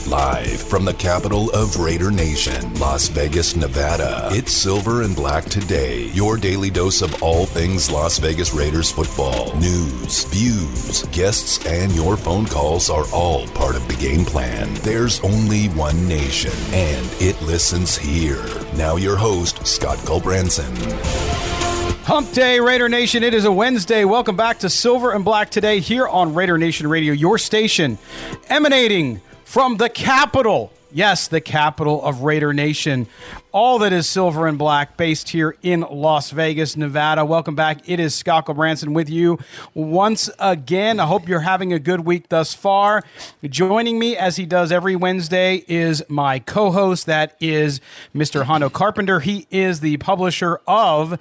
Live from the capital of Raider Nation, Las Vegas, Nevada. It's Silver and Black Today, your daily dose of all things Las Vegas Raiders football. News, views, guests, and your phone calls are all part of the game plan. There's only one nation, and it listens here. Now your host, Scott Gulbransen. Hump Day, Raider Nation. It is a Wednesday. Welcome back to Silver and Black Today here on Raider Nation Radio, your station emanating from the capital. Yes, the capital of Raider Nation. All that is silver and black, based here in Las Vegas, Nevada. Welcome back. It is Scott Gulbransen with you once again. I hope you're having a good week thus far. Joining me, as he does every Wednesday, is my co-host. That is Mr. Hondo Carpenter. He is the publisher of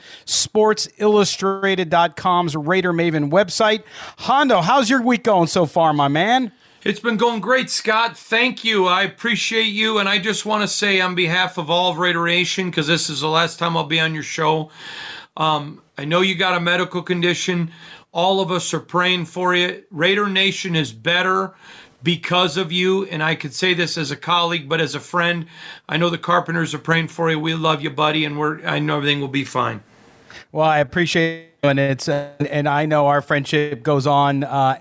SportsIllustrated.com's Raider Maven website. Hondo, how's your week going so far, my man? It's been going great, Scott. Thank you. I appreciate you. And I just want to say on behalf of all of Raider Nation, because this is the last time I'll be on your show, I know you got a medical condition. All of us are praying for you. Raider Nation is better because of you. And I could say this as a colleague, but as a friend, I know the Carpenters are praying for you. We love you, buddy, and I know everything will be fine. Well, I appreciate it, and I know our friendship goes on.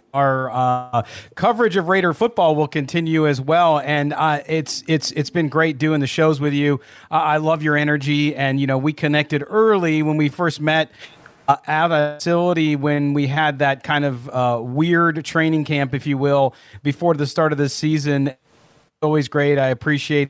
Our coverage of Raider football will continue as well, and it's been great doing the shows with you. I love your energy, and we connected early when we first met at a facility when we had that kind of weird training camp, if you will, before the start of the season. Always great. I appreciate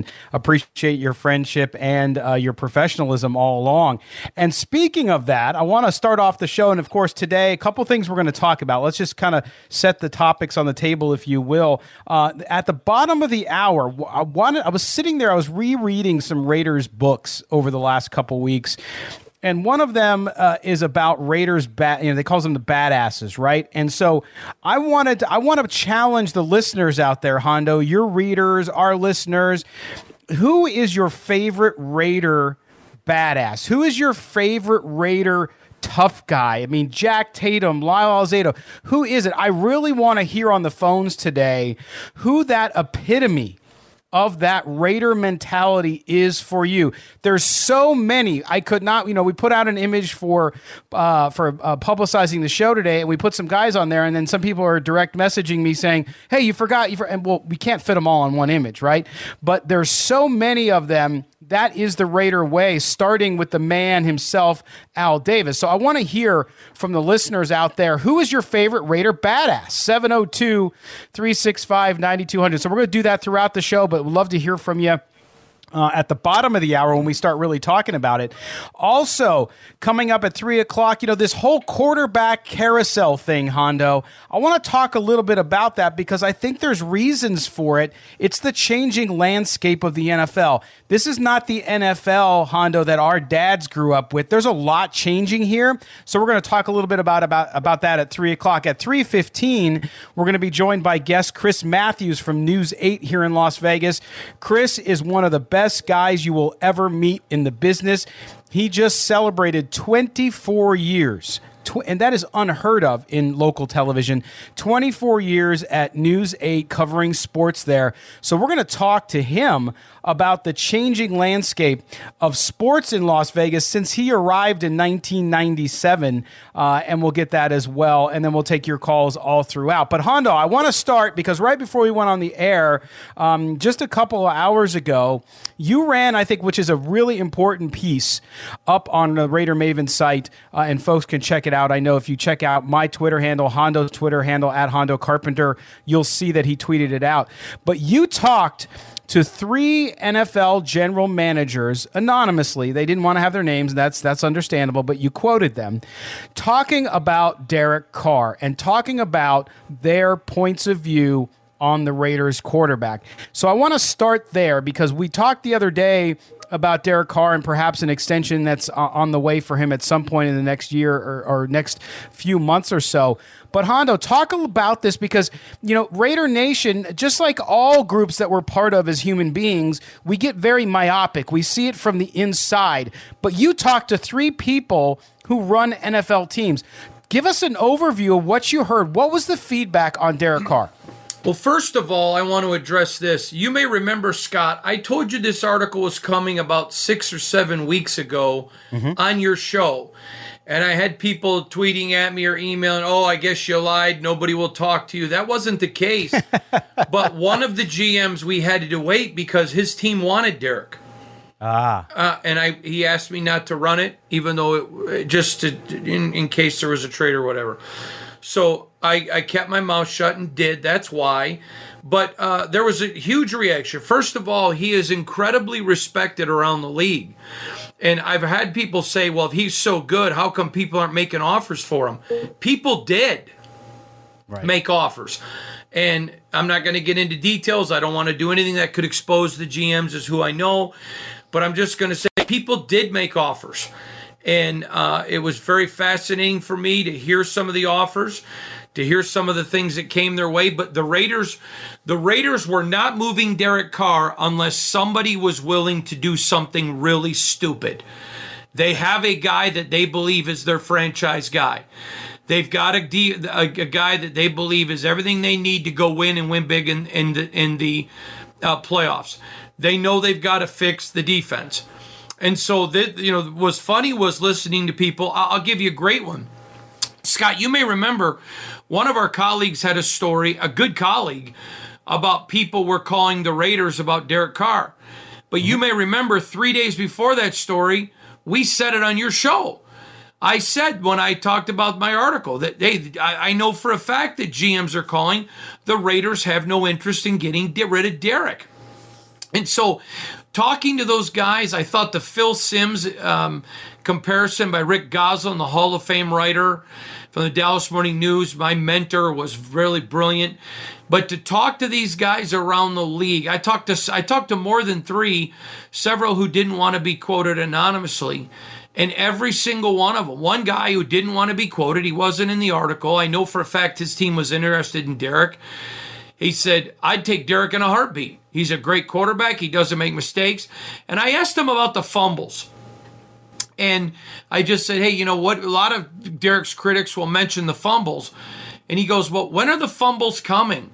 your friendship and your professionalism all along. And speaking of that, I want to start off the show. And of course, today, a couple things we're going to talk about. Let's just kind of set the topics on the table, if you will. At the bottom of the hour, I was sitting there, I was rereading some Raiders books over the last couple weeks. And one of them is about Raiders, they call them the badasses, right? And so I want to challenge the listeners out there, Hondo, your readers, our listeners. Who is your favorite Raider badass? Who is your favorite Raider tough guy? I mean, Jack Tatum, Lyle Alzado. Who is it? I really want to hear on the phones today who that epitome of that Raider mentality is for you. There's so many. I could not, we put out an image for publicizing the show today, and we put some guys on there, and then some people are direct messaging me saying, hey, you forgot, and well, we can't fit them all on one image, right? But there's so many of them. That is the Raider way, starting with the man himself, Al Davis. So I want to hear from the listeners out there, who is your favorite Raider badass? 702-365-9200. So we're going to do that throughout the show, but we'd love to hear from you at the bottom of the hour when we start really talking about it. Also, coming up at 3 o'clock, this whole quarterback carousel thing, Hondo, I want to talk a little bit about that because I think there's reasons for it. It's the changing landscape of the NFL. This is not the NFL, Hondo, that our dads grew up with. There's a lot changing here. So we're going to talk a little bit about that at 3 o'clock. At 3:15, we're going to be joined by guest Chris Matthews from News 8 here in Las Vegas. Chris is one of the best guys you will ever meet in the business. He just celebrated 24 years. And that is unheard of in local television. 24 years at News 8 covering sports there. So we're going to talk to him about the changing landscape of sports in Las Vegas since he arrived in 1997, and we'll get that as well, and then we'll take your calls all throughout. But Hondo, I want to start because right before we went on the air, just a couple of hours ago, you ran, I think, which is a really important piece up on the Raider Maven site, and folks can check it out. I know if you check out my Twitter handle, Hondo's Twitter handle, at Hondo Carpenter, you'll see that he tweeted it out. But you talked to 3 NFL general managers anonymously. They didn't want to have their names. That's understandable, but you quoted them talking about Derek Carr and talking about their points of view on the Raiders quarterback. So I want to start there because we talked the other day about Derek Carr and perhaps an extension that's on the way for him at some point in the next year or next few months or so. But Hondo, talk about this because, Raider Nation, just like all groups that we're part of as human beings, we get very myopic. We see it from the inside. But you talked to 3 people who run NFL teams. Give us an overview of what you heard. What was the feedback on Derek Carr? Well, first of all, I want to address this. You may remember, Scott, I told you this article was coming about 6 or 7 weeks ago on your show. And I had people tweeting at me or emailing, oh, I guess you lied. Nobody will talk to you. That wasn't the case. But one of the GMs, we had to wait because his team wanted Derek. And he asked me not to run it, even though in case there was a trade or whatever. So I kept my mouth shut and did. That's why. But there was a huge reaction. First of all, he is incredibly respected around the league. And I've had people say, well, if he's so good, how come people aren't making offers for him? People did make offers. And I'm not going to get into details. I don't want to do anything that could expose the GMs as who I know. But I'm just going to say people did make offers. And it was very fascinating for me to hear some of the offers, to hear some of the things that came their way. But the Raiders were not moving Derek Carr unless somebody was willing to do something really stupid. They have a guy that they believe is their franchise guy. They've got a guy that they believe is everything they need to go win and win big in the playoffs. They know they've got to fix the defense. And so, what's funny was listening to people. I'll give you a great one. Scott, you may remember one of our colleagues had a story, a good colleague, about people were calling the Raiders about Derek Carr. But you may remember 3 days before that story, we said it on your show. I said when I talked about my article that I know for a fact that GMs are calling. The Raiders have no interest in getting rid of Derek. And so talking to those guys, I thought the Phil Simms comparison by Rick Gosselin, the Hall of Fame writer from the Dallas Morning News, my mentor, was really brilliant. But to talk to these guys around the league, I talked to more than three, several who didn't want to be quoted anonymously. And every single one of them, one guy who didn't want to be quoted, he wasn't in the article. I know for a fact his team was interested in Derek. He said, I'd take Derek in a heartbeat. He's a great quarterback. He doesn't make mistakes. And I asked him about the fumbles. And I just said, hey, you know what? A lot of Derek's critics will mention the fumbles. And he goes, well, when are the fumbles coming?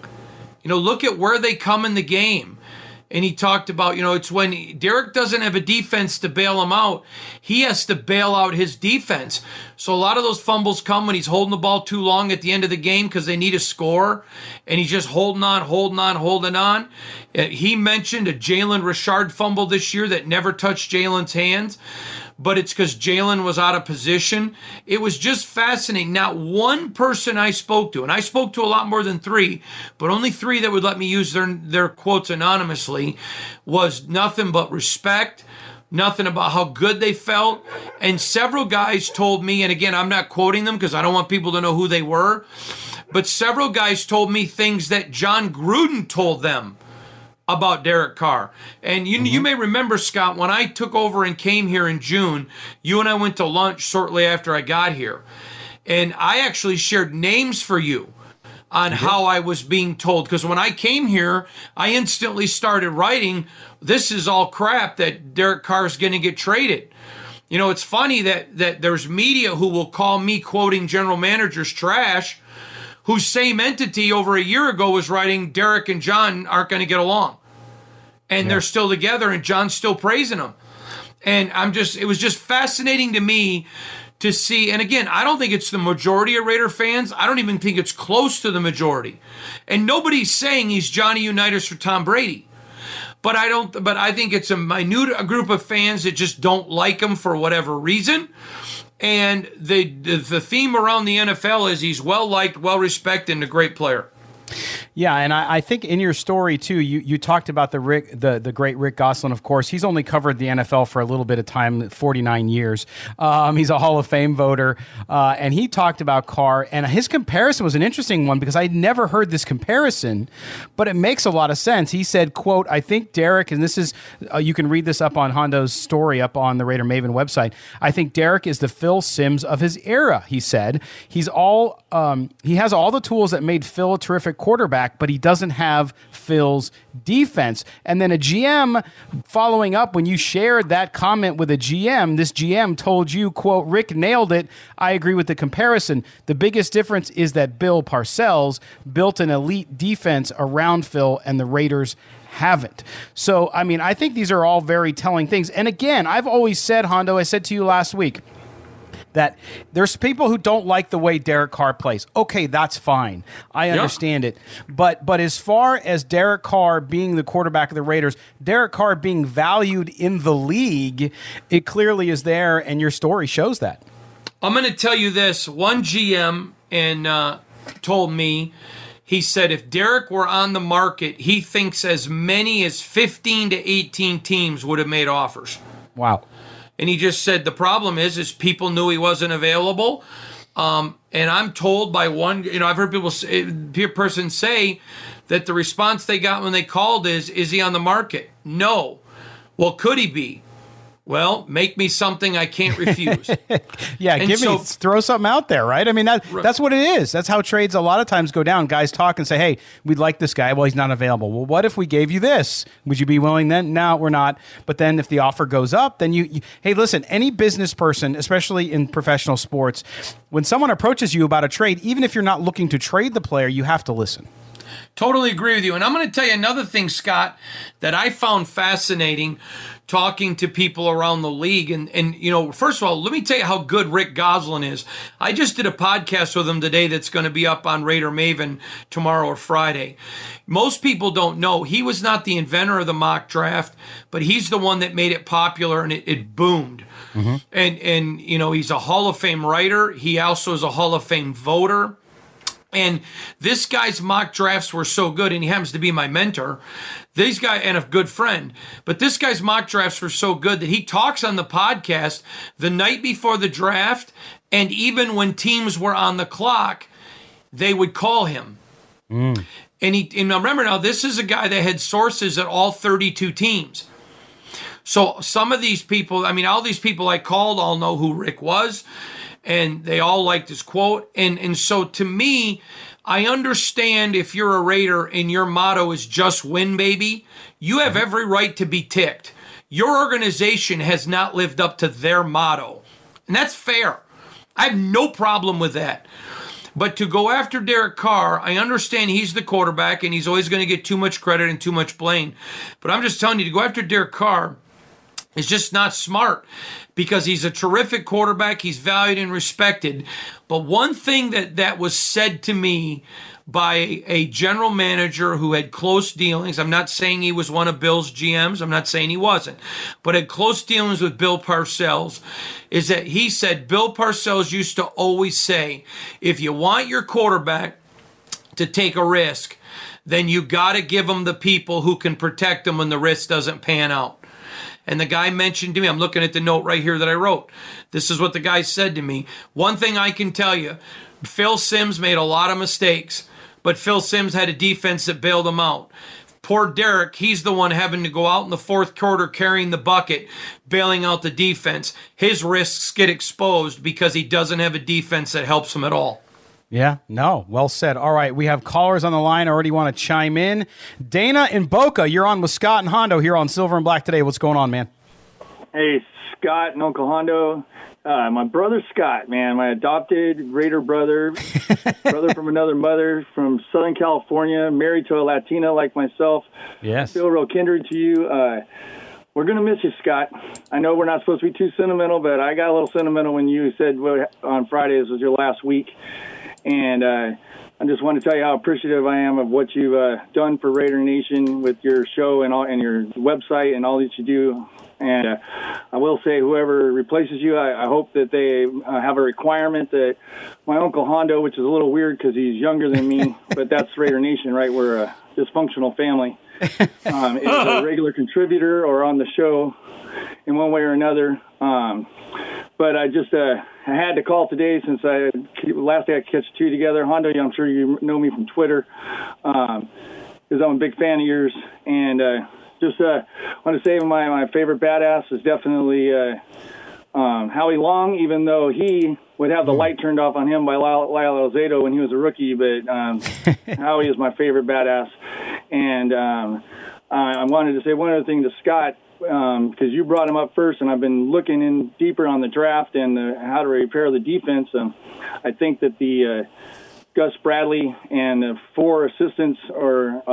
Look at where they come in the game. And he talked about, it's when Derek doesn't have a defense to bail him out. He has to bail out his defense. So a lot of those fumbles come when he's holding the ball too long at the end of the game because they need a score. And he's just holding on. He mentioned a Jalen Richard fumble this year that never touched Jalen's hands. But it's because Jalen was out of position. It was just fascinating. Not one person I spoke to, and I spoke to a lot more than three, but only three that would let me use their quotes anonymously, was nothing but respect, nothing about how good they felt. And several guys told me, and again, I'm not quoting them because I don't want people to know who they were, but several guys told me things that John Gruden told them about Derek Carr. And you may remember, Scott, when I took over and came here in June, you and I went to lunch shortly after I got here. And I actually shared names for you on how I was being told. Because when I came here, I instantly started writing, this is all crap that Derek Carr is going to get traded. It's funny that there's media who will call me quoting general managers trash, whose same entity over a year ago was writing Derek and John aren't going to get along. And they're still together, and John's still praising them. And it was just fascinating to me to see. And again, I don't think it's the majority of Raider fans. I don't even think it's close to the majority. And nobody's saying he's Johnny Unitas for Tom Brady. But I think it's a minute group of fans that just don't like him for whatever reason. And the theme around the NFL is he's well-liked, well-respected, and a great player. Yeah, and I think in your story too, you talked about the great Rick Gosselin. Of course, he's only covered the NFL for a little bit of time, 49 years. He's a Hall of Fame voter, and he talked about Carr. And his comparison was an interesting one because I'd never heard this comparison, but it makes a lot of sense. He said, "quote I think Derek," and this is you can read this up on Hondo's story up on the Raider Maven website. "I think Derek is the Phil Simms of his era." He said he has all the tools that made Phil a terrific quarterback. quarterback, but he doesn't have Phil's defense. And then a GM following up, when you shared that comment with a GM, this GM told you, quote, Rick nailed it. I agree with the comparison. The biggest difference is that Bill Parcells built an elite defense around Phil, and the Raiders haven't. So, I mean, I think these are all very telling things. And again, I've always said, Hondo, I said to you last week, that there's people who don't like the way Derek Carr plays. Okay, that's fine. I understand it. But as far as Derek Carr being the quarterback of the Raiders, Derek Carr being valued in the league, it clearly is there, and your story shows that. I'm going to tell you this. One GM told me, he said if Derek were on the market, he thinks as many as 15 to 18 teams would have made offers. Wow. And he just said the problem is people knew he wasn't available. And I'm told by one, I've heard person say that the response they got when they called is he on the market? No. Well, could he be? Well, make me something I can't refuse. Throw something out there, right? I mean, that's what it is. That's how trades a lot of times go down. Guys talk and say, hey, we'd like this guy. Well, he's not available. Well, what if we gave you this? Would you be willing then? No, we're not. But then if the offer goes up, then hey, listen, any business person, especially in professional sports, when someone approaches you about a trade, even if you're not looking to trade the player, you have to listen. Totally agree with you. And I'm going to tell you another thing, Scott, that I found fascinating talking to people around the league. And first of all, let me tell you how good Rick Gosselin is. I just did a podcast with him today that's going to be up on Raider Maven tomorrow or Friday. Most people don't know he was not the inventor of the mock draft, but he's the one that made it popular, and it boomed. Mm-hmm. And he's a Hall of Fame writer. He also is a Hall of Fame voter. And this guy's mock drafts were so good, and he happens to be my mentor, and a good friend. But this guy's mock drafts were so good that he talks on the podcast the night before the draft, and even when teams were on the clock, they would call him. And remember now, this is a guy that had sources at all 32 teams. So some of these people, all these people I called all know who Rick was, and they all liked his quote. And so to me, I understand if you're a Raider and your motto is just win, baby, you have every right to be ticked. Your organization has not lived up to their motto. And that's fair. I have no problem with that. But to go after Derek Carr, I understand he's the quarterback and he's always going to get too much credit and too much blame. But I'm just telling you, to go after Derek Carr is just not smart, because he's a terrific quarterback. He's valued and respected. But one thing that was said to me by a general manager who had close dealings, I'm not saying he was one of Bill's GMs, I'm not saying he wasn't, but had close dealings with Bill Parcells, is that he said Bill Parcells used to always say, if you want your quarterback to take a risk, then you got to give him the people who can protect him when the risk doesn't pan out. And the guy mentioned to me, I'm looking at the note right here that I wrote. This is what the guy said to me. One thing I can tell you, Phil Simms made a lot of mistakes, but Phil Simms had a defense that bailed him out. Poor Derek, he's the one having to go out in the fourth quarter carrying the bucket, bailing out the defense. His risks get exposed because he doesn't have a defense that helps him at all. Yeah, no, well said. All right, we have callers on the line. I already want to chime in. Dana in Boca, you're on with Scott and Hondo here on Silver and Black today. What's going on, man? Hey, Scott and Uncle Hondo. My brother Scott, man, my adopted Raider brother from another mother from Southern California, married to a Latina like myself. Yes. I feel real kindred to you. We're going to miss you, Scott. I know we're not supposed to be too sentimental, but I got a little sentimental when you said on Friday this was your last week. And I just want to tell you how appreciative I am of what you've done for Raider Nation with your show and your website and all that you do. And I will say, whoever replaces you, I hope that they have a requirement that my Uncle Hondo, which is a little weird because he's younger than me, but that's Raider Nation, right? We're a dysfunctional family. Is a regular contributor or on the show in one way or another. But I just I had to call today since last day I catch two together. Hondo, I'm sure you know me from Twitter, because I'm a big fan of yours. And just want to say my favorite badass is definitely Howie Long, even though he would have the light turned off on him by Lyle Alzado when he was a rookie, but Howie is my favorite badass. And I wanted to say one other thing to Scott, because you brought him up first, and I've been looking in deeper on the draft and how to repair the defense. I think that the Gus Bradley and the 4 assistants or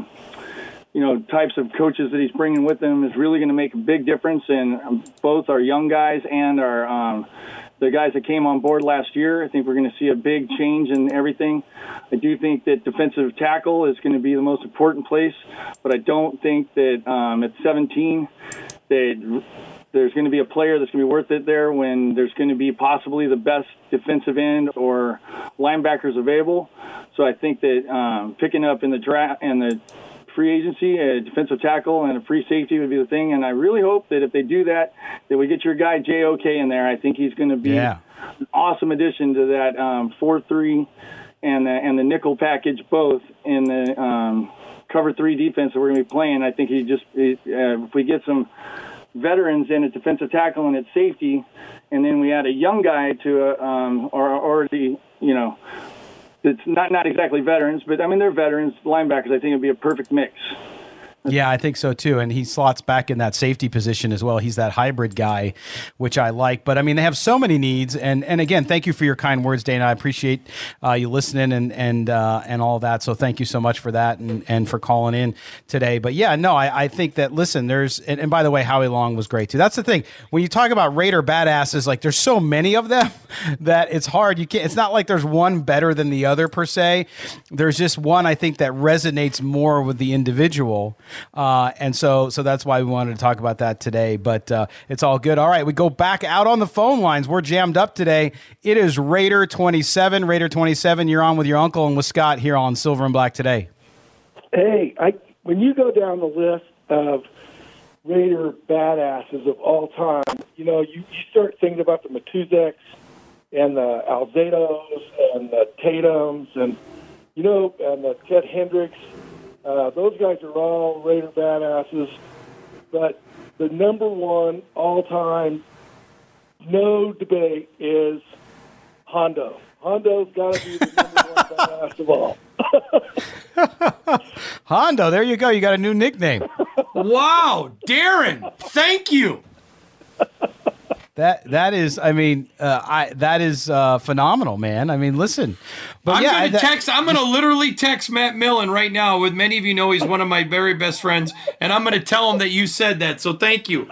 types of coaches that he's bringing with him is really going to make a big difference in both our young guys and our the guys that came on board last year. I think we're going to see a big change in everything. I do think that defensive tackle is going to be the most important place, but I don't think that at 17 that there's going to be a player that's going to be worth it there when there's going to be possibly the best defensive end or linebackers available. So I think that picking up in the draft and the free agency, a defensive tackle and a free safety would be the thing. And I really hope that if they do that, that we get your guy JOK in there. I think he's going to be an awesome addition to that 4-3 and the nickel package, both in the cover 3 defense that we're going to be playing. I think if we get some veterans in at defensive tackle and at safety, and then we add a young guy to it's not exactly veterans, but I mean they're veterans linebackers. I think it'd be a perfect mix. Yeah, I think so too. And he slots back in that safety position as well. He's that hybrid guy, which I like. But I mean, they have so many needs. And again, thank you for your kind words, Dana. I appreciate you listening and all that. So thank you so much for that and for calling in today. But yeah, no, I think that, listen, and by the way, Howie Long was great too. That's the thing. When you talk about Raider badasses, like there's so many of them that it's hard. It's not like there's one better than the other per se. There's just one, I think, that resonates more with the individual. And so that's why we wanted to talk about that today, but it's all good. All right, we go back out on the phone lines. We're jammed up today. It is Raider 27. Raider 27, you're on with your uncle and with Scott here on Silver and Black Today. Hey, when you go down the list of Raider badasses of all time, you start thinking about the Matuzeks and the Alzados and the Tatums and the Ted Hendricks. Those guys are all Raider badasses, but the number one all-time, no debate, is Hondo. Hondo's got to be the number one badass of all. Hondo, there you go. You got a new nickname. Wow, Darren, thank you. That is, I mean, that is phenomenal, man. I mean, listen, but I'm going to literally text Matt Millen right now. With many of you know, he's one of my very best friends, and I'm going to tell him that you said that. So thank you.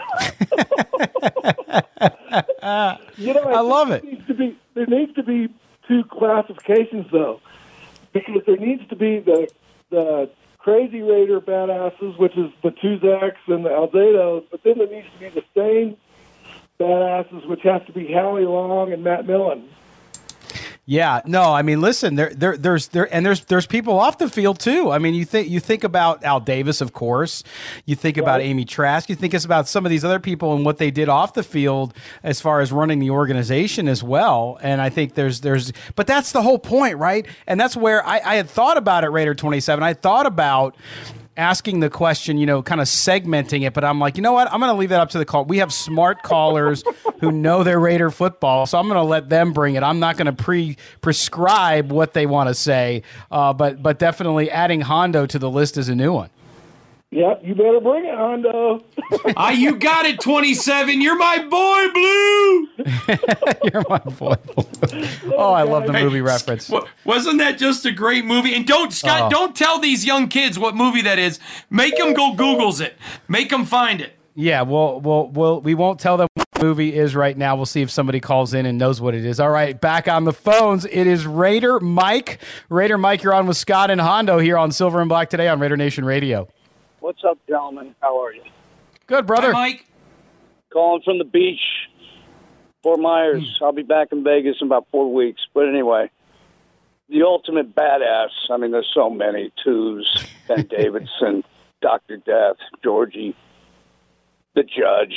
I love it. There needs to be 2 classifications though, because there needs to be the crazy Raider badasses, which is the Tuzaks and the Alzados, but then there needs to be the same badasses, which have to be Howie Long and Matt Millen. Yeah, no, I mean, listen, there's people off the field too. I mean, you think about Al Davis, of course. You think about Amy Trask. You think about some of these other people and what they did off the field as far as running the organization as well. And I think but that's the whole point, right? And that's where I had thought about it, Raider 27. I thought about asking the question, kind of segmenting it, but I'm like, you know what? I'm going to leave that up to the call. We have smart callers who know their Raider football, so I'm going to let them bring it. I'm not going to prescribe what they want to say, but definitely adding Hondo to the list is a new one. Yep, you better bring it, Hondo. You got it, 27. You're my boy, Blue. You're my boy, Blue. Oh, I love the movie reference. Wasn't that just a great movie? And don't tell these young kids what movie that is. Make them go Googles it. Make them find it. Yeah, we won't tell them what the movie is right now. We'll see if somebody calls in and knows what it is. All right, back on the phones. It is Raider Mike. Raider Mike, you're on with Scott and Hondo here on Silver and Black Today on Raider Nation Radio. What's up, gentlemen? How are you? Good, brother. Hi, Mike. Calling from the beach, Fort Myers. I'll be back in Vegas in about 4 weeks. But anyway, the ultimate badass. I mean, there's so many. Twos, Ben Davidson, Dr. Death, Georgie, the Judge,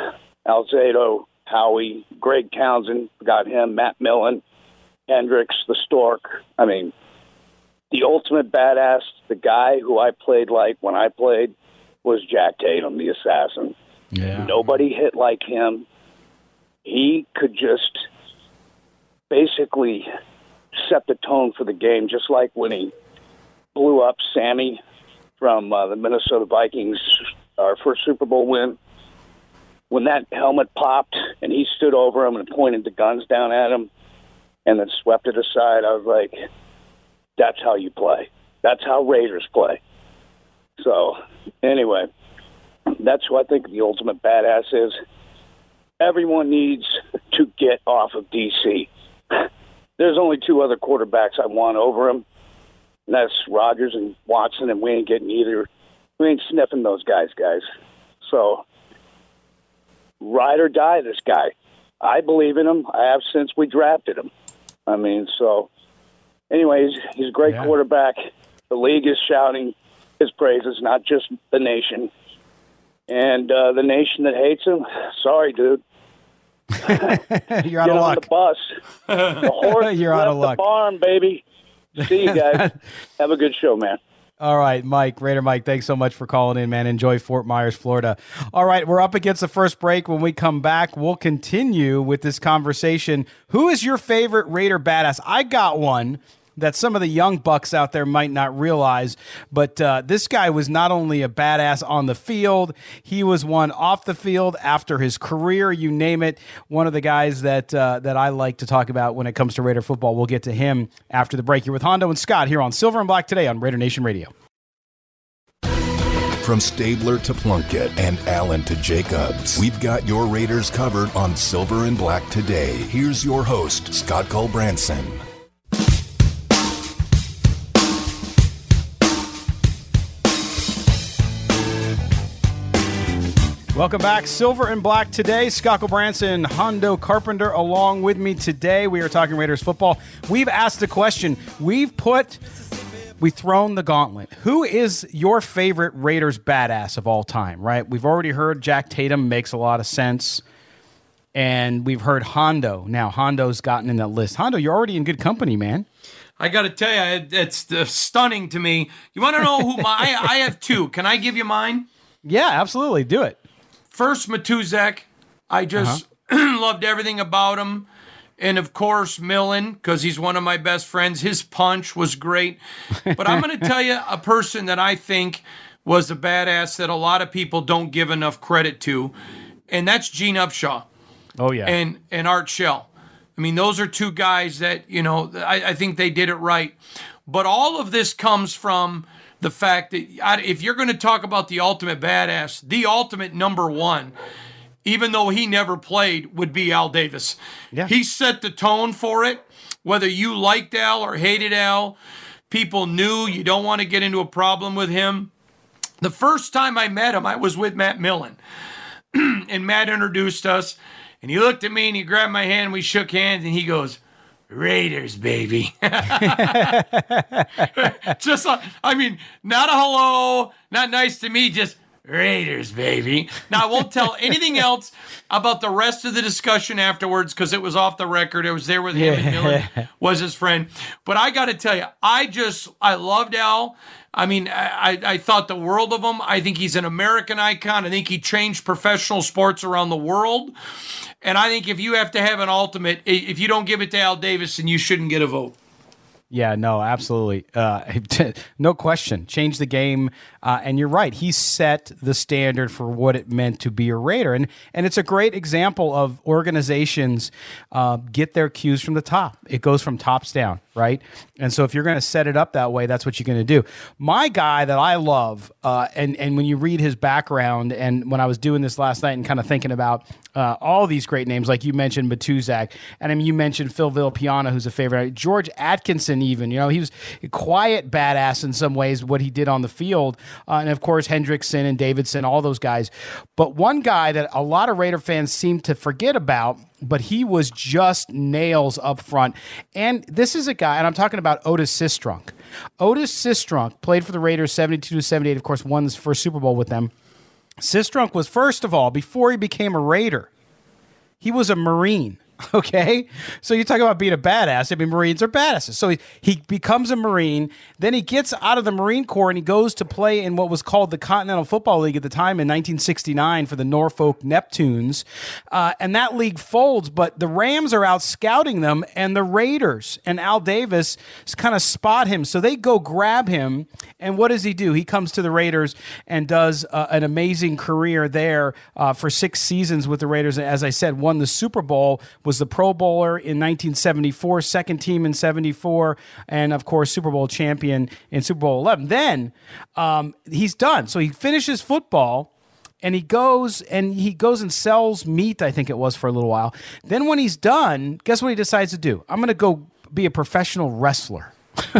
Alzado, Howie, Greg Townsend, got him, Matt Millen, Hendricks, the Stork. I mean, the ultimate badass, the guy who I played like when I played, was Jack Tatum, the assassin. Yeah. Nobody hit like him. he could just basically set the tone for the game, just like when he blew up Sammy from the Minnesota Vikings, our first Super Bowl win. When that helmet popped and he stood over him and pointed the guns down at him and then swept it aside, I was like, that's how you play. That's how Raiders play. So, anyway, that's who I think the ultimate badass is. Everyone needs to get off of DC. There's only two other quarterbacks I want over him, and that's Rodgers and Watson, and we ain't getting either. We ain't sniffing those guys. So, ride or die, this guy. I believe in him. I have since we drafted him. I mean, so, anyways, he's a great quarterback. The league is shouting his praises, not just the nation. And the nation that hates him, sorry, dude. You're out of luck. Get on the bus. The horse You're out of luck. The barn, baby. See you guys. Have a good show, man. All right, Mike, Raider Mike, thanks so much for calling in, man. Enjoy Fort Myers, Florida. All right, we're up against the first break. When we come back, we'll continue with this conversation. Who is your favorite Raider badass? I got one that some of the young bucks out there might not realize, but this guy was not only a badass on the field, he was one off the field after his career, you name it. One of the guys that I like to talk about when it comes to Raider football. We'll get to him after the break. You're with Hondo and Scott here on Silver and Black today on Raider Nation Radio. From Stabler to Plunkett and Allen to Jacobs, we've got your Raiders covered on Silver and Black today. Here's your host, Scott Culbranson. Welcome back. Silver and Black today. Scott Branson, Hondo Carpenter along with me today. We are talking Raiders football. We've asked the question. We've thrown the gauntlet. Who is your favorite Raiders badass of all time, right? We've already heard Jack Tatum makes a lot of sense. And we've heard Hondo. Now, Hondo's gotten in that list. Hondo, you're already in good company, man. I got to tell you, it's stunning to me. You want to know who I have two. Can I give you mine? Yeah, absolutely. Do it. First, Matuzak. I just loved everything about him. And, of course, Millen, because he's one of my best friends. His punch was great. But I'm going to tell you a person that I think was a badass that a lot of people don't give enough credit to, and that's Gene Upshaw. Oh, yeah. And Art Shell. I mean, those are two guys that, I think they did it right. But all of this comes from the fact that if you're going to talk about the ultimate badass, the ultimate number one, even though he never played, would be Al Davis. Yeah. He set the tone for it. Whether you liked Al or hated Al, people knew you don't want to get into a problem with him. The first time I met him, I was with Matt Millen. And Matt introduced us. And he looked at me and he grabbed my hand and we shook hands and he goes, Raiders, baby. Just, not a hello, not nice to me, just Raiders, baby. Now, I won't tell anything else about the rest of the discussion afterwards because it was off the record. I was there with him and Miller was his friend. But I got to tell you, I loved Al. I mean, I thought the world of him. I think he's an American icon. I think he changed professional sports around the world. And I think if you have to have an ultimate, if you don't give it to Al Davis, then you shouldn't get a vote. Yeah, no, absolutely. No question. Changed the game. And you're right. He set the standard for what it meant to be a Raider. And it's a great example of organizations get their cues from the top. It goes from tops down, right? And so if you're going to set it up that way, that's what you're going to do. My guy that I love, and when you read his background, and when I was doing this last night and kind of thinking about all these great names, like you mentioned Matuzak, and I mean, you mentioned Phil Villapiana, who's a favorite. George Atkinson, even, he was a quiet badass in some ways, what he did on the field. And of course, Hendrickson and Davidson, all those guys. But one guy that a lot of Raider fans seem to forget about, but he was just nails up front. And this is a guy, and I'm talking about Otis Sistrunk. Otis Sistrunk played for the Raiders 72-78, of course, won his first Super Bowl with them. Sistrunk was, first of all, before he became a Raider, he was a Marine. Okay, so you talk about being a badass. I mean, Marines are badasses. So he becomes a Marine. Then he gets out of the Marine Corps and he goes to play in what was called the Continental Football League at the time in 1969 for the Norfolk Neptunes. And that league folds, but the Rams are out scouting them, and the Raiders and Al Davis kind of spot him. So they go grab him, and what does he do? He comes to the Raiders and does an amazing career there for 6 seasons with the Raiders. As I said, won the Super Bowl, was the Pro Bowler in 1974, second team in 74, and of course Super Bowl champion in Super Bowl 11. Then he's done. So he finishes football, and he goes and sells meat, I think it was, for a little while. Then when he's done, guess what he decides to do? I'm going to go be a professional wrestler.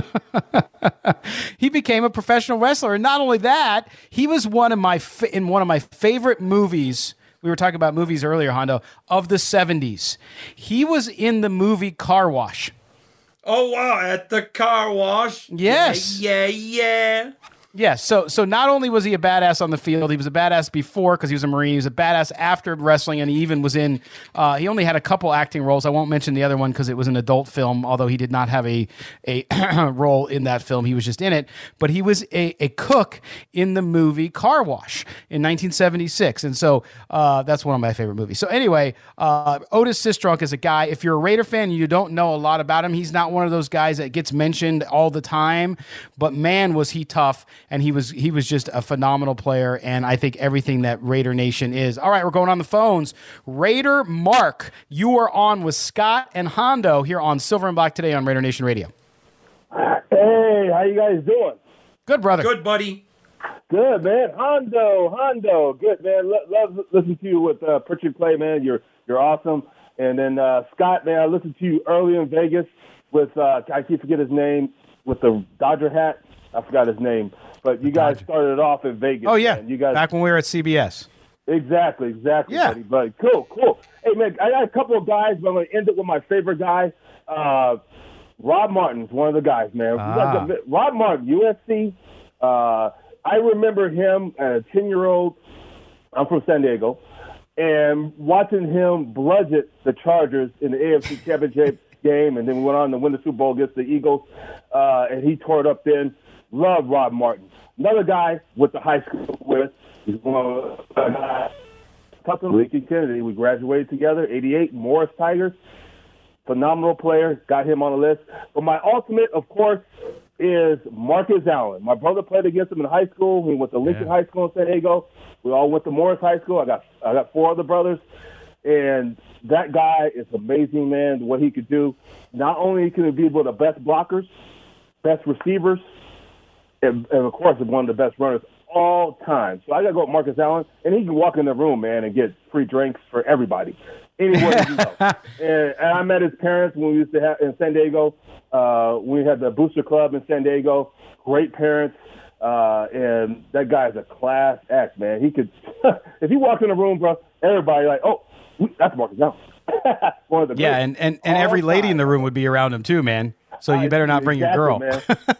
He became a professional wrestler, and not only that, he was in one of my favorite movies. We were talking about movies earlier, Hondo, of the 70s. He was in the movie Car Wash. Oh, wow, at the car wash. Yes. Yeah. Yes, so not only was he a badass on the field, he was a badass before because he was a Marine. He was a badass after wrestling, and he even was in. He only had a couple acting roles. I won't mention the other one because it was an adult film. Although he did not have a role in that film, he was just in it. But he was a cook in the movie Car Wash in 1976, and so that's one of my favorite movies. So anyway, Otis Sistrunk is a guy. If you're a Raider fan and you don't know a lot about him, he's not one of those guys that gets mentioned all the time. But man, was he tough. And he was just a phenomenal player, and I think everything that Raider Nation is. All right, we're going on the phones. Raider Mark, you are on with Scott and Hondo here on Silver and Black today on Raider Nation Radio. Hey, how you guys doing? Good, brother. Good, buddy. Good, man. Hondo. Good, man. Love listening to you with Pritchard Clay, man. You're awesome. And then Scott, man, I listened to you early in Vegas with, I keep forgetting his name, with the Dodger hat. I forgot his name. But you guys started it off in Vegas. Oh, yeah. Man. You guys, back when we were at CBS. Exactly, Yeah. buddy. Cool. Hey, man, I got a couple of guys, but I'm going to end it with my favorite guy. Rob Martin's one of the guys, man. Rob Martin, USC. I remember him as a 10-year-old. I'm from San Diego. And watching him bludgeon the Chargers in the AFC Championship game, and then we went on to win the Super Bowl against the Eagles, and he tore it up then. Love Rob Martin. Another guy with the high school with is one of the guys. Lincoln Kennedy. We graduated together, 88, Morris Tigers. Phenomenal player. Got him on the list. But my ultimate, of course, is Marcus Allen. My brother played against him in high school. He went to Lincoln High School in San Diego. We all went to Morris High School. I got 4 other brothers. And that guy is amazing, man, what he could do. Not only can he be one of the best blockers, best receivers, and of course, one of the best runners all time. So I got to go with Marcus Allen, and he can walk in the room, man, and get free drinks for everybody, anywhere you go. And I met his parents when we used to have in San Diego. We had the Booster Club in San Diego. Great parents, and that guy's a class act, man. He could, if he walked in the room, bro, everybody like, oh, that's Marcus Allen. One of the greats. and every lady in the room would be around him too, man. So you better not bring your girl. Man.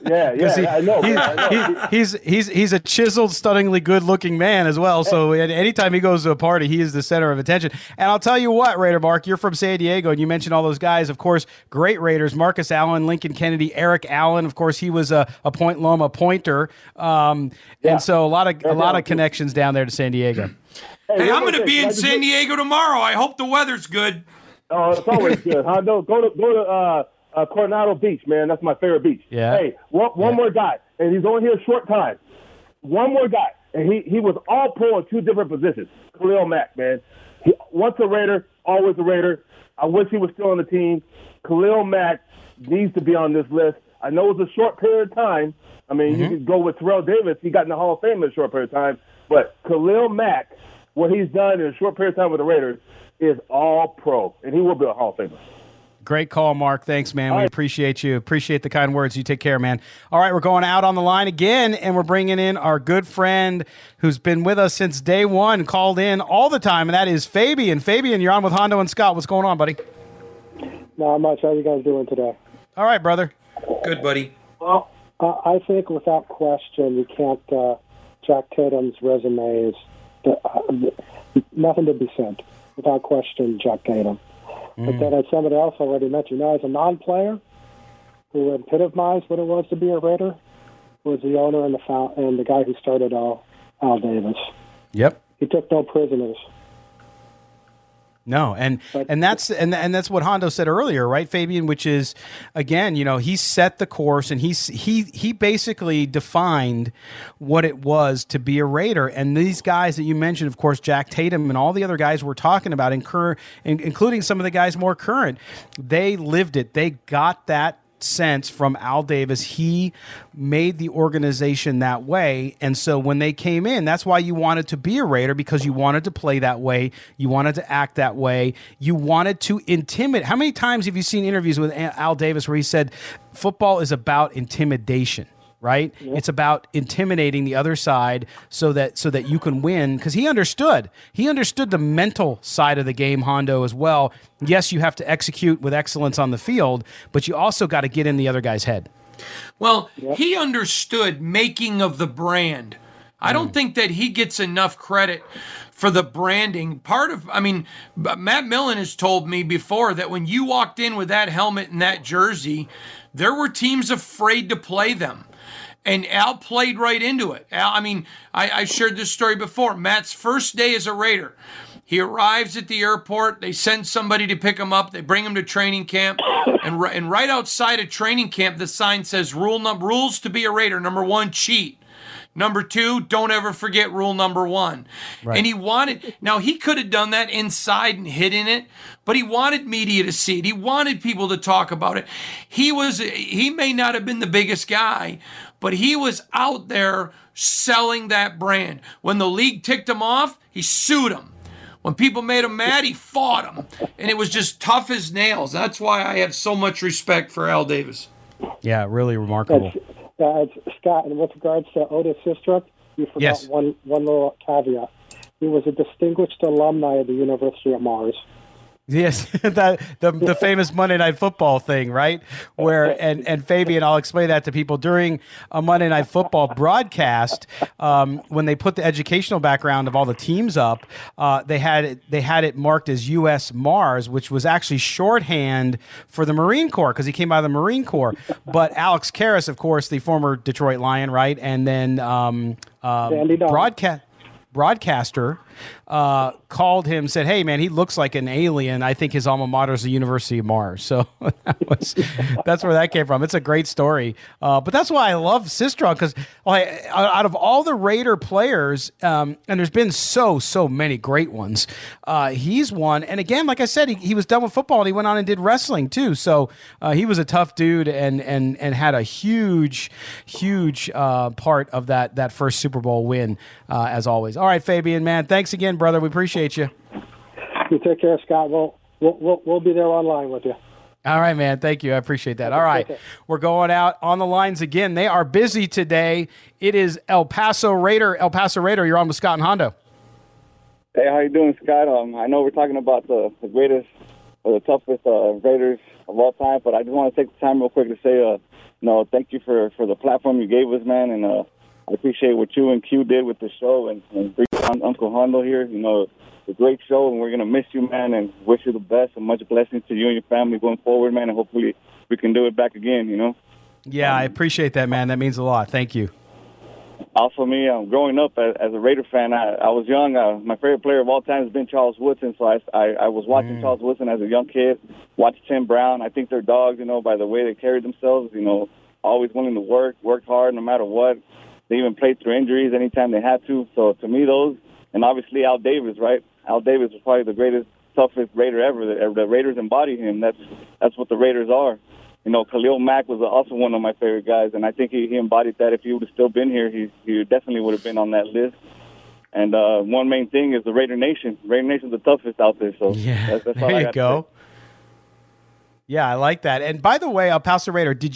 I know. He's a chiseled, stunningly good-looking man as well. So anytime he goes to a party, he is the center of attention. And I'll tell you what, Raider Mark, you're from San Diego, and you mentioned all those guys. Of course, great Raiders: Marcus Allen, Lincoln Kennedy, Eric Allen. Of course, he was a Point Loma pointer, and so a lot of connections down there to San Diego. Hey, I'm going to be in San Diego tomorrow. I hope the weather's good. Oh, it's always good. Go to Coronado Beach, man. That's my favorite beach. Yeah. Hey, one more guy, and he's only here a short time. One more guy, and he was all pro in 2 different positions. Khalil Mack, man. He once a Raider, always a Raider. I wish he was still on the team. Khalil Mack needs to be on this list. I know it was a short period of time. I mean, you could go with Terrell Davis. He got in the Hall of Fame in a short period of time. But Khalil Mack, what he's done in a short period of time with the Raiders is all pro, and he will be a Hall of Famer. Great call, Mark. Thanks, man. We appreciate you. Appreciate the kind words. You take care, man. All right, we're going out on the line again, and we're bringing in our good friend who's been with us since day one, called in all the time, and that is Fabian. Fabian, you're on with Hondo and Scott. What's going on, buddy? Not much. How you guys doing today? All right, brother. Good, buddy. Well, I think without question, you can't. Jack Tatum's resume is nothing to be said. Without question, Jack Tatum. But then, as somebody else already mentioned, as a non-player who epitomized what it was to be a Raider was the owner and the guy who started Al Davis. Yep. He took no prisoners. No, and that's what Hondo said earlier, right, Fabian? Which is, again, he set the course, and he basically defined what it was to be a Raider. And these guys that you mentioned, of course, Jack Tatum and all the other guys we're talking about, including some of the guys more current, they lived it. They got that sense from Al Davis. He made the organization that way, and so when they came in, that's why you wanted to be a Raider, because you wanted to play that way, you wanted to act that way, you wanted to intimidate. How many times have you seen interviews with Al Davis where he said football is about intimidation? Right? Yep. It's about intimidating the other side so that you can win, because he understood the mental side of the game, Hondo, as well. Yes, you have to execute with excellence on the field, but you also got to get in the other guy's head. Well, he understood making of the brand. I don't think that he gets enough credit for the branding. Matt Millen has told me before that when you walked in with that helmet and that jersey, there were teams afraid to play them. And Al played right into it. I shared this story before. Matt's first day as a Raider, he arrives at the airport. They send somebody to pick him up. They bring him to training camp. And right outside of training camp, the sign says, rules to be a Raider. Number 1, cheat. Number 2, don't ever forget rule number 1. Right. And he could have done that inside and hidden it, but he wanted media to see it. He wanted people to talk about it. He may not have been the biggest guy, but he was out there selling that brand. When the league ticked him off, he sued them. When people made him mad, he fought them. And it was just tough as nails. That's why I have so much respect for Al Davis. Yeah, really remarkable. Scott, and with regards to Otis Sistrunk, you forgot one little caveat. He was a distinguished alumni of the University of Mars. Yes, the famous Monday Night Football thing, right? Where and Fabian, I'll explain that to people during a Monday Night Football broadcast. When they put the educational background of all the teams up, they had it marked as U.S. Mars, which was actually shorthand for the Marine Corps, because he came out of the Marine Corps. But Alex Karras, of course, the former Detroit Lion, right, and then broadcaster called him, said, "Hey man, he looks like an alien. I think his alma mater is the University of Mars." So that's where that came from. It's a great story, but that's why I love Sistrunk, because out of all the Raider players, and there's been so many great ones, he's one. And again, like I said, he was done with football and he went on and did wrestling too. So he was a tough dude and had a huge part of that first Super Bowl win, as always. All right, Fabian, man, thanks again, brother. We appreciate you. You take care, Scott. We'll be there online with you. All right, man. Thank you. I appreciate that. All right. We're going out on the lines again. They are busy today. It is El Paso Raider. El Paso Raider, you're on with Scott and Hondo. Hey, how you doing, Scott? I know we're talking about the greatest or the toughest Raiders of all time, but I just want to take the time real quick to say, thank you for the platform you gave us, man, and I appreciate what you and Q did with the show and bring on Uncle Hondo here. It's a great show, and we're going to miss you, man, and wish you the best and much blessings to you and your family going forward, man, and hopefully we can do it back again, Yeah, I appreciate that, man. That means a lot. Thank you. Also, me, growing up as a Raider fan, I was young. My favorite player of all time has been Charles Woodson, so I was watching Charles Woodson as a young kid, watched Tim Brown. I think they're dogs, by the way they carried themselves, always willing to work hard no matter what. They even played through injuries anytime they had to. So to me, those, and obviously Al Davis, right? Al Davis was probably the greatest, toughest Raider ever. The Raiders embody him. That's what the Raiders are. Khalil Mack was also one of my favorite guys, and I think he embodied that. If he would have still been here, he definitely would have been on that list. And one main thing is the Raider Nation. Raider Nation's the toughest out there. So yeah, that's there you go. Yeah, I like that. And by the way, El Paso Raider, with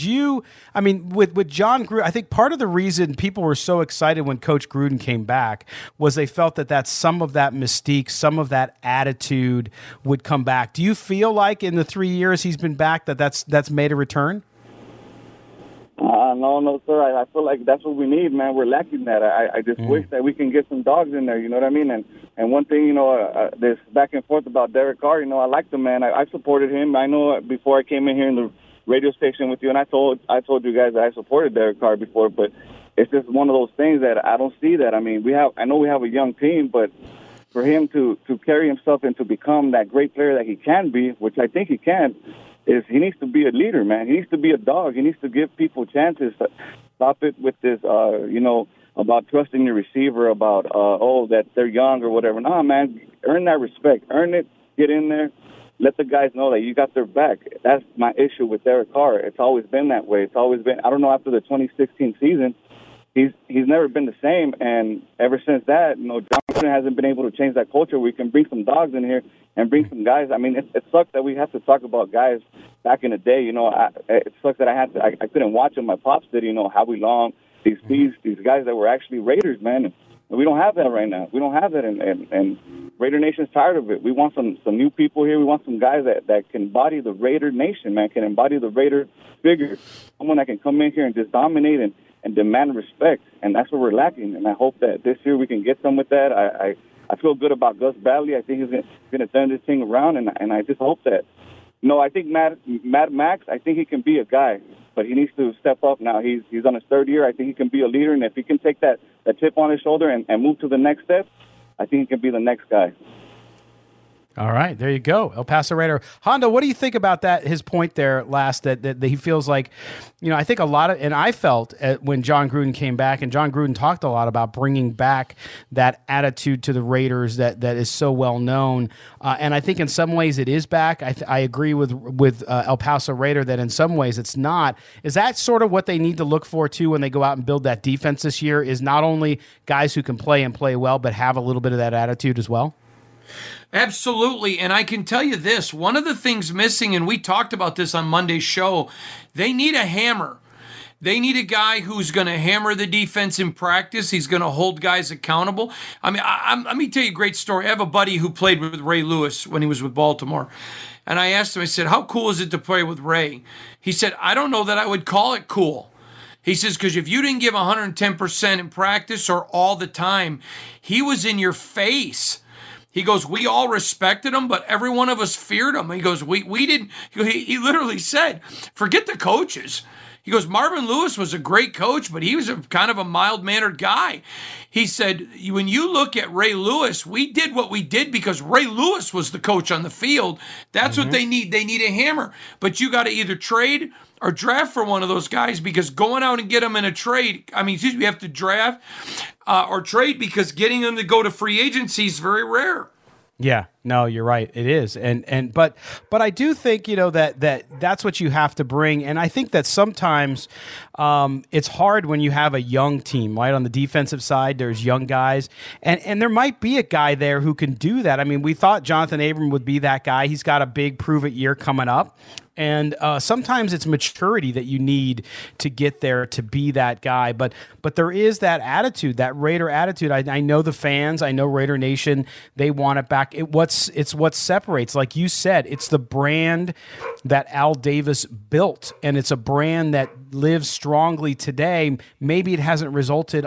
John Gruden, I think part of the reason people were so excited when Coach Gruden came back was they felt that some of that mystique, some of that attitude would come back. Do you feel like in the 3 years he's been back that's made a return? No, sir. I feel like that's what we need, man. We're lacking that. I just wish that we can get some dogs in there. You know what I mean? And one thing, this back and forth about Derek Carr. I like the man. I supported him. I know before I came in here in the radio station with you, and I told you guys that I supported Derek Carr before, but it's just one of those things that I don't see that. I mean, I know we have a young team, but for him to carry himself and to become that great player that he can be, which I think he can, is he needs to be a leader, man. He needs to be a dog. He needs to give people chances. Stop it with this, about trusting your receiver, about, that they're young or whatever. No, man, earn that respect. Earn it. Get in there. Let the guys know that you got their back. That's my issue with Derek Carr. It's always been that way. It's always been, I don't know, after the 2016 season, he's never been the same. And ever since that, Johnson hasn't been able to change that culture. We can bring some dogs in here and bring some guys. I mean, it sucks that we have to talk about guys back in the day. It sucks that I couldn't watch them. My pops did, Howie Long, these guys that were actually Raiders, man. And we don't have that right now. We don't have that, and Raider Nation's tired of it. We want some new people here. We want some guys that can embody the Raider Nation, man, can embody the Raider figure. Someone that can come in here and just dominate and demand respect, and that's what we're lacking. And I hope that this year we can get some with that. I feel good about Gus Bradley. I think he's going to turn this thing around, and I just hope that. I think Matt Max, I think he can be a guy, but he needs to step up now. He's on his third year. I think he can be a leader, and if he can take that chip on his shoulder and move to the next step, I think he can be the next guy. All right, there you go. El Paso Raider. Hondo, what do you think about that? His point there last that he feels like, I think a lot of, and I felt when John Gruden came back, and John Gruden talked a lot about bringing back that attitude to the Raiders that is so well known. And I think in some ways it is back. I agree with El Paso Raider that in some ways it's not. Is that sort of what they need to look for too when they go out and build that defense this year? Is not only guys who can play and play well, but have a little bit of that attitude as well? Absolutely. And I can tell you this, one of the things missing, and we talked about this on Monday's show, they need a hammer. They need a guy who's going to hammer the defense in practice. He's going to hold guys accountable. I mean, let me tell you a great story. I have a buddy who played with Ray Lewis when he was with Baltimore. And I asked him, I said, how cool is it to play with Ray? He said, I don't know that I would call it cool. He says, because if you didn't give 110% in practice or all the time, he was in your face. He goes, we all respected him, but every one of us feared him. He goes, we didn't. He literally said, forget the coaches. He goes, Marvin Lewis was a great coach, but he was a kind of a mild-mannered guy. He said, when you look at Ray Lewis, we did what we did because Ray Lewis was the coach on the field. That's what they need. They need a hammer. But you got to either trade or draft for one of those guys, because going out and get them in a trade, you have to draft or trade, because getting them to go to free agency is very rare. Yeah, no, you're right. It is. But I do think, that's what you have to bring. And I think that sometimes it's hard when you have a young team, right? On the defensive side, there's young guys, and there might be a guy there who can do that. I mean, we thought Jonathan Abram would be that guy. He's got a big prove-it year coming up. And sometimes it's maturity that you need to get there to be that guy. But there is that attitude, that Raider attitude. I know the fans, I know Raider Nation, they want it back. It's what separates, like you said, it's the brand that Al Davis built, and it's a brand that lives strongly today. Maybe it hasn't resulted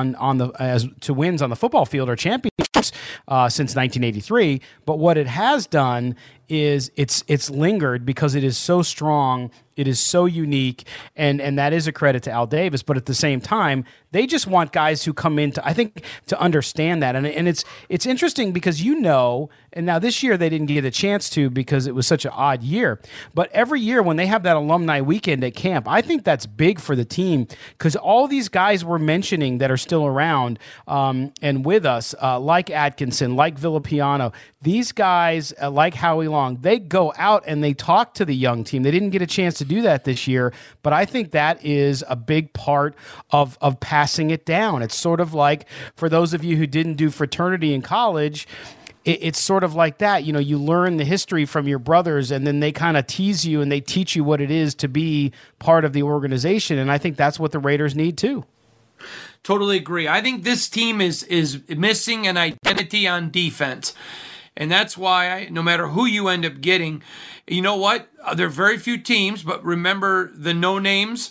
to wins on the football field or championships since 1983, but what it has done is it's lingered because it is so strong, it is so unique, and that is a credit to Al Davis. But at the same time, they just want guys who come in to understand that. And it's interesting because and now this year they didn't get a chance to because it was such an odd year. But every year when they have that alumni weekend at camp, I think that's big for the team, because all these guys we're mentioning that are still around and with us, like Atkinson, like Villapiano, these guys like Howie Long, they go out and they talk to the young team. They didn't get a chance to do that this year, but I think that is a big part of passing it down. It's sort of like, for those of you who didn't do fraternity in college, it's sort of like that. You learn the history from your brothers, and then they kind of tease you and they teach you what it is to be part of the organization. And I think that's what the Raiders need too. Totally agree. I think this team is missing an identity on defense. And that's why no matter who you end up getting, you know what? There are very few teams, but remember the no names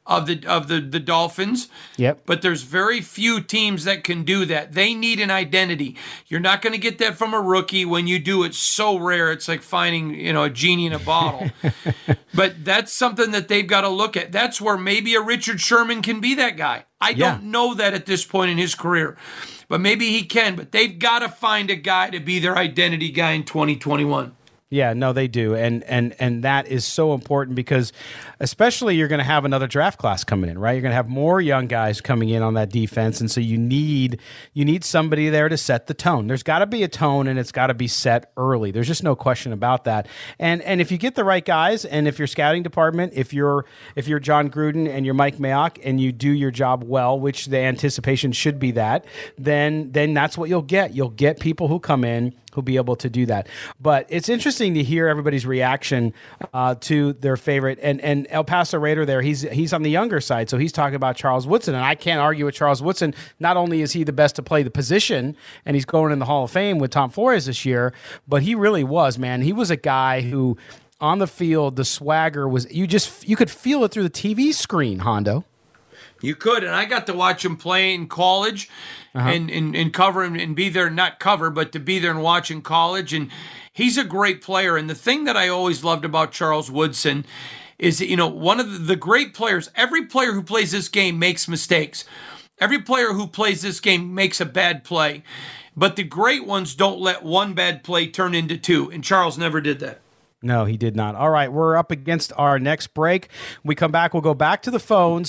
of the Dolphins. Yep. But there's very few teams that can do that. They need an identity. You're not going to get that from a rookie. When you do, it's so rare. It's like finding, a genie in a bottle. But that's something that they've got to look at. That's where maybe a Richard Sherman can be that guy. I don't know that at this point in his career. But maybe he can. But they've got to find a guy to be their identity guy in 2021. Yeah, no, they do, and that is so important because, especially, you're going to have another draft class coming in, right? You're going to have more young guys coming in on that defense, and so you need somebody there to set the tone. There's got to be a tone, and it's got to be set early. There's just no question about that. And if you get the right guys, and if your scouting department, if you're John Gruden and you're Mike Mayock, and you do your job well, which the anticipation should be that, then that's what you'll get. You'll get people who come in who'll be able to do that. But it's interesting to hear everybody's reaction to their favorite. And El Paso Raider there, he's on the younger side, so he's talking about Charles Woodson. And I can't argue with Charles Woodson. Not only is he the best to play the position, and he's going in the Hall of Fame with Tom Flores this year, but he really was, man. He was a guy who, on the field, the swagger was, you could feel it through the TV screen, Hondo. You could, and I got to watch him play in college and cover him and be there, not cover, but to be there and watch in college. And he's a great player. And the thing that I always loved about Charles Woodson is, one of the great players, every player who plays this game makes mistakes. Every player who plays this game makes a bad play. But the great ones don't let one bad play turn into two. And Charles never did that. No, he did not. All right, we're up against our next break. When we come back, we'll go back to the phones,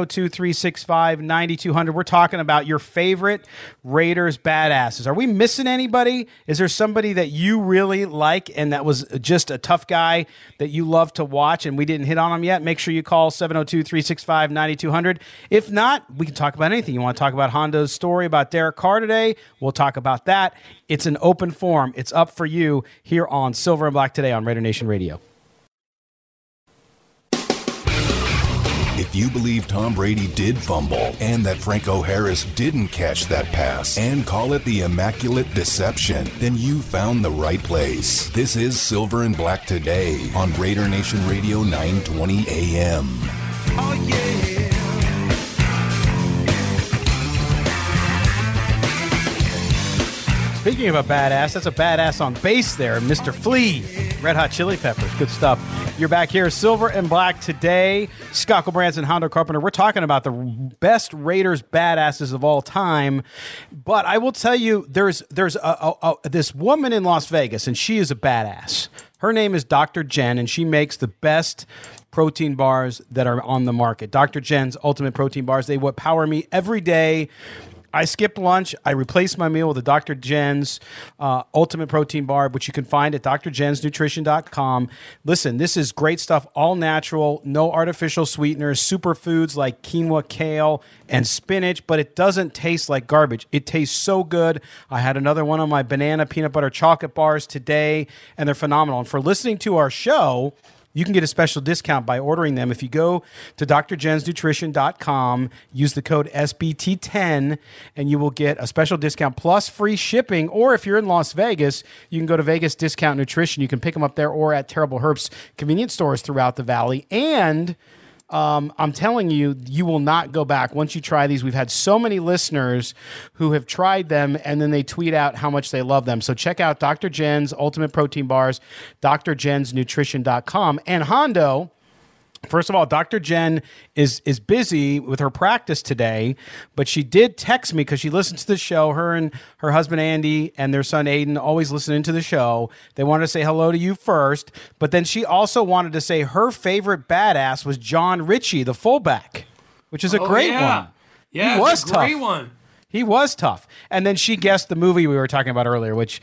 702-365-9200. We're talking about your favorite Raiders badasses. Are we missing anybody? Is there somebody that you really like and that was just a tough guy that you love to watch and we didn't hit on him yet? Make sure you call 702-365-9200. If not, we can talk about anything. You want to talk about Hondo's story about Derek Carr today? We'll talk about that. It's an open forum. It's up for you here on Silver and Black Today on Raider Nation Radio. If you believe Tom Brady did fumble and that Franco Harris didn't catch that pass and call it the Immaculate Deception, then you found the right place. This is Silver and Black Today on Raider Nation Radio 920 AM. Oh, yeah. Speaking of a badass, that's a badass on bass there, Mr. Flea, Red Hot Chili Peppers. Good stuff. You're back here, Silver and Black Today. Scott Gilbranson, Hondo Carpenter. We're talking about the best Raiders badasses of all time. But I will tell you, there's this woman in Las Vegas, and she is a badass. Her name is Dr. Jen, and she makes the best protein bars that are on the market. Dr. Jen's Ultimate Protein Bars. They power me every day. I skip lunch. I replace my meal with a Dr. Jen's Ultimate Protein Bar, which you can find at drjensnutrition.com. Listen, this is great stuff, all natural, no artificial sweeteners, superfoods like quinoa, kale, and spinach, but it doesn't taste like garbage. It tastes so good. I had another one on my banana peanut butter chocolate bars today, and they're phenomenal. And for listening to our show, you can get a special discount by ordering them. If you go to drjensnutrition.com, use the code SBT10, and you will get a special discount plus free shipping. Or if you're in Las Vegas, you can go to Vegas Discount Nutrition. You can pick them up there or at Terrible Herbst convenience stores throughout the valley. And I'm telling you, you will not go back once you try these. We've had so many listeners who have tried them, and then they tweet out how much they love them. So check out Dr. Jen's Ultimate Protein Bars, drjensnutrition.com. And Hondo, first of all, Dr. Jen is busy with her practice today, but she did text me because she listens to the show. Her and her husband, Andy, and their son, Aiden, always listening to the show. They wanted to say hello to you first, but then she also wanted to say her favorite badass was John Ritchie, the fullback, which is a great one. Yeah, he was a great tough. one. He was tough. And then she guessed the movie we were talking about earlier, which,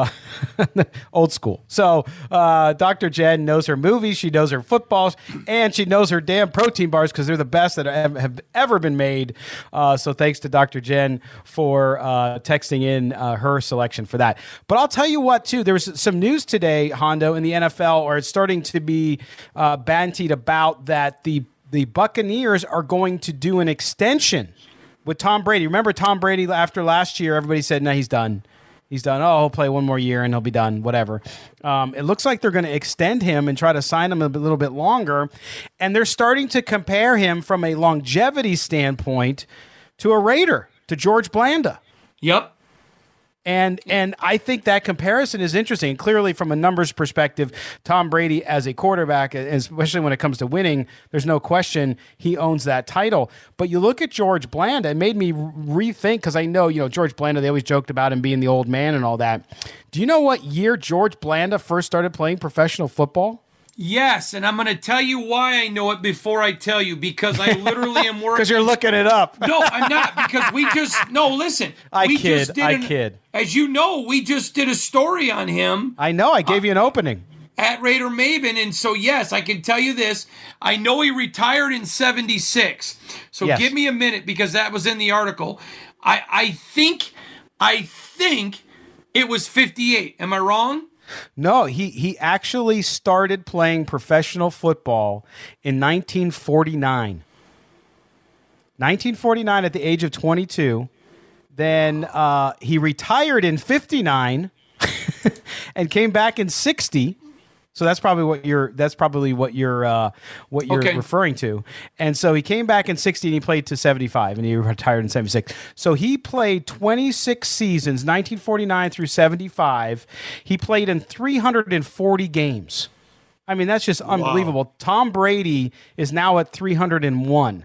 old school. So Dr. Jen knows her movies, she knows her footballs, and she knows her damn protein bars because they're the best that have ever been made. So thanks to Dr. Jen for texting in her selection for that. But I'll tell you what, too, there was some news today, Hondo, in the NFL, or it's starting to be bantied about that the Buccaneers are going to do an extension with Tom Brady. Remember Tom Brady after last year, everybody said, no, he's done. He's done. Oh, he'll play one more year and he'll be done, whatever. It looks like they're going to extend him and try to sign him a little bit longer. And they're starting to compare him from a longevity standpoint to a Raider, to George Blanda. Yep. And I think that comparison is interesting. Clearly, from a numbers perspective, Tom Brady as a quarterback, especially when it comes to winning, there's no question he owns that title. But you look at George Blanda, it made me rethink, because I know, George Blanda, they always joked about him being the old man and all that. Do you know what year George Blanda first started playing professional football? Yes, and I'm going to tell you why I know it before I tell you, because I literally am working. Because you're looking it up. No, I'm not, because listen. I kid. As you know, we just did a story on him. I know, I gave you an opening. At Raider Maven, and so yes, I can tell you this. I know he retired in 76. So Yes. Give me a minute, because that was in the article. I think it was 58. Am I wrong? No, he actually started playing professional football in 1949. 1949 at the age of 22. Then he retired in 59 and came back in 60. So that's probably what you're Okay. referring to. And so he came back in 60 and he played to 75 and he retired in 76. So he played 26 seasons, 1949 through 75. He played in 340 games. I mean, that's just unbelievable. Wow. Tom Brady is now at 301.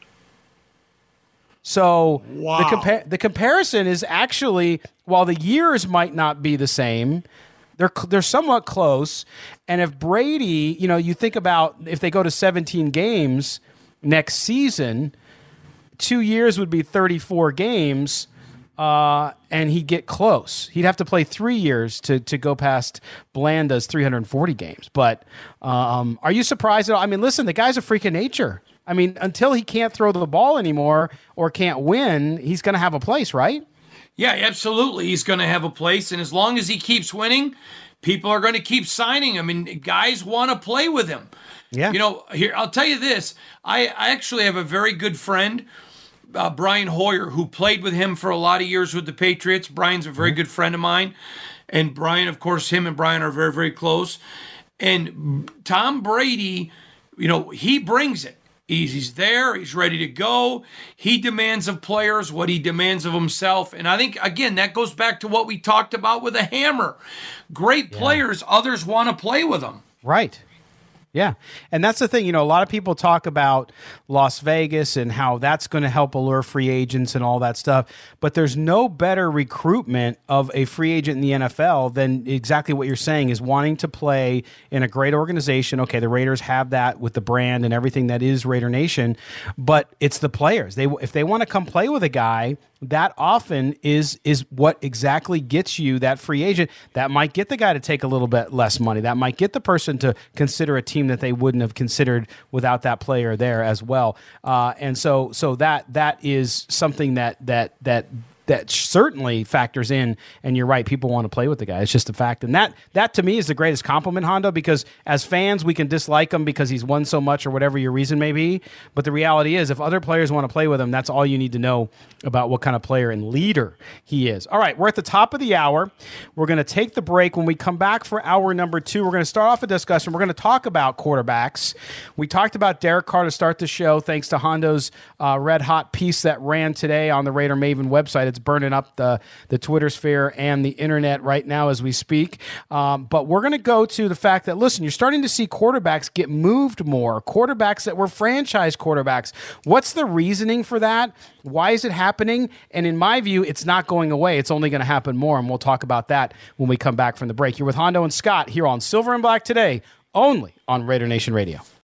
So wow. the comparison is actually, while the years might not be the same, they're somewhat close. And if Brady, you think about if they go to 17 games next season, 2 years would be 34 games, and he'd get close. He'd have to play 3 years to go past Blanda's 340 games. But are you surprised at all? I mean, listen, the guy's a freak of nature. I mean, until he can't throw the ball anymore or can't win, he's going to have a place, right? Yeah, absolutely. He's going to have a place. And as long as he keeps winning, people are going to keep signing him. And guys want to play with him. Yeah. Here, I'll tell you this. I actually have a very good friend, Brian Hoyer, who played with him for a lot of years with the Patriots. Brian's a very good friend of mine. And Brian, of course, him and Brian are very, very close. And Tom Brady, he brings it. He's there. He's ready to go. He demands of players what he demands of himself. And I think, again, that goes back to what we talked about with a hammer. Great players, others want to play with them. Right. Yeah. And that's the thing. A lot of people talk about Las Vegas and how that's going to help allure free agents and all that stuff. But there's no better recruitment of a free agent in the NFL than exactly what you're saying, is wanting to play in a great organization. Okay, the Raiders have that with the brand and everything that is Raider Nation, but it's the players. If they want to come play with a guy, that often is what exactly gets you that free agent. That might get the guy to take a little bit less money. That might get the person to consider a team that they wouldn't have considered without that player there as well. And so that is something that certainly factors in. And you're right, people want to play with the guy. It's just a fact. And that to me is the greatest compliment, Hondo, because as fans, we can dislike him because he's won so much or whatever your reason may be. But the reality is, if other players want to play with him, that's all you need to know about what kind of player and leader he is. All right, we're at the top of the hour. We're going to take the break. When we come back for hour number 2, we're going to start off a discussion. We're going to talk about quarterbacks. We talked about Derek Carr to start the show, thanks to Hondo's red hot piece that ran today on the Raider Maven website. It's burning up the Twitter sphere and the internet right now as we speak. But we're going to go to the fact that, listen, you're starting to see quarterbacks get moved more, quarterbacks that were franchise quarterbacks. What's the reasoning for that? Why is it happening? And in my view, it's not going away. It's only going to happen more, and we'll talk about that when we come back from the break. You're with Hondo and Scott here on Silver and Black Today, only on Raider Nation Radio.